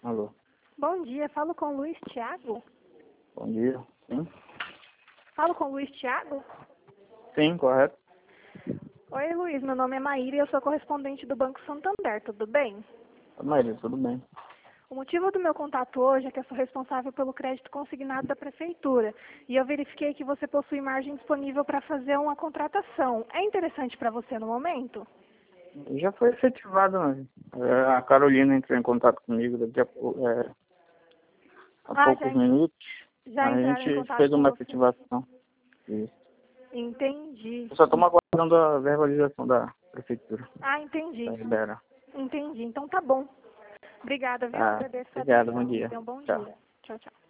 Alô. Bom dia, falo com o Luiz Thiago? Bom dia. Sim? Falo com o Luiz Thiago? Sim, correto. Oi, Luiz, meu nome é Maíra e eu sou correspondente do Banco Santander, tudo bem? Maíra, tudo bem? O motivo do meu contato hoje é que eu sou responsável pelo crédito consignado da Prefeitura e eu verifiquei que você possui margem disponível para fazer uma contratação. É interessante para você no momento? Já foi efetivado, né? A Carolina entrou em contato comigo há poucos minutos. Já A entraram em gente contato fez com uma você? efetivação. Isso. Entendi. Eu só estamos aguardando a verbalização da Prefeitura. Ah, entendi. Para liberar. Entendi. Então tá bom. Obrigada, viu? Tá. Agradeço a Obrigado, bom atenção. dia. Tenha um bom Tchau. dia. Tchau, tchau.